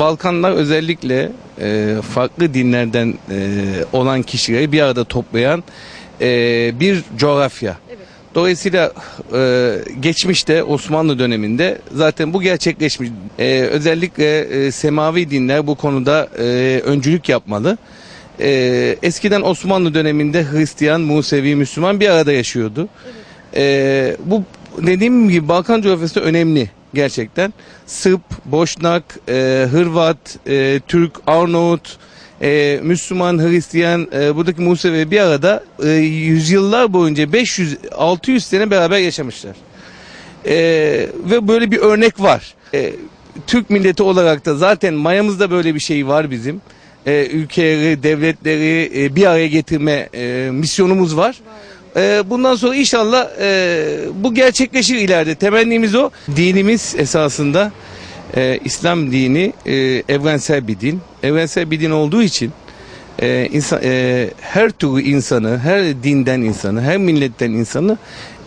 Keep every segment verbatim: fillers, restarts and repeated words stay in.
Balkanlar özellikle e, farklı dinlerden e, olan kişileri bir arada toplayan e, bir coğrafya. Evet. Dolayısıyla e, geçmişte Osmanlı döneminde zaten bu gerçekleşmiş. E, özellikle e, semavi dinler bu konuda e, öncülük yapmalı. E, eskiden Osmanlı döneminde Hristiyan, Musevi, Müslüman bir arada yaşıyordu. Evet. E, bu dediğim gibi Balkan coğrafyası gerçekten gerçekten Sırp, Boşnak, e, Hırvat, e, Türk, Arnavut, e, Müslüman, Hristiyan, e, buradaki Musevi bir arada e, yüzyıllar boyunca beş yüz altı yüz sene beraber yaşamışlar. E, ve böyle bir örnek var. E, Türk milleti olarak da zaten mayamızda böyle bir şey var bizim. E, ülkeleri, devletleri e, bir araya getirme e, misyonumuz var. E, bundan sonra inşallah e, bu gerçekleşir ileride. Temennimiz o. Dinimiz esasında e, İslam dini e, evrensel bir din. Evrensel bir din olduğu için e, insan, e, her türlü insanı, her dinden insanı, her milletten insanı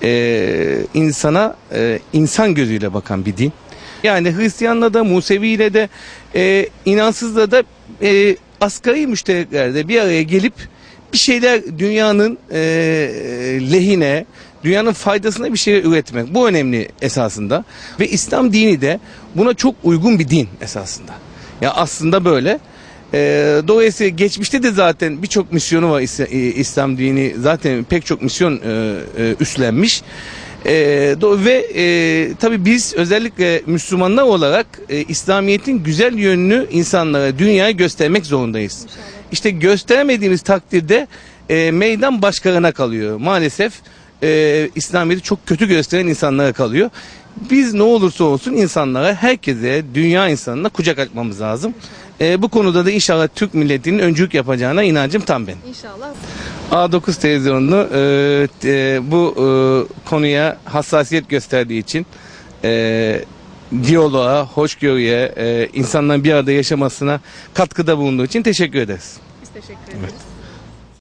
e, insana e, insan gözüyle bakan bir din. Yani Hristiyanla da, Musevi'yle de, e, inansızla da e, asgari müştereklerde bir araya gelip bir şeyler dünyanın e, lehine, dünyanın faydasına bir şeyler üretmek. Bu önemli esasında. Ve İslam dini de buna çok uygun bir din esasında. Ya aslında böyle. E, dolayısıyla geçmişte de zaten birçok misyonu var İslam dini. Zaten pek çok misyon e, e, üstlenmiş. E, do, ve e, tabii biz özellikle Müslümanlar olarak e, İslamiyet'in güzel yönünü insanlara, dünyaya göstermek zorundayız. İnşallah. İşte göstermediğimiz takdirde e, meydan başkalarına kalıyor. Maalesef e, İslamiyet'i çok kötü gösteren insanlara kalıyor. Biz ne olursa olsun insanlara, herkese, dünya insanına kucak açmamız lazım. E, bu konuda da inşallah Türk milletinin öncülük yapacağına inancım tam benim. İnşallah. A dokuz televizyonunu e, e, bu e, konuya hassasiyet gösterdiği için, e, diyaloğa, hoşgörüye, e, insanların bir arada yaşamasına katkıda bulunduğu için teşekkür ederiz. Biz teşekkür ederiz. Evet.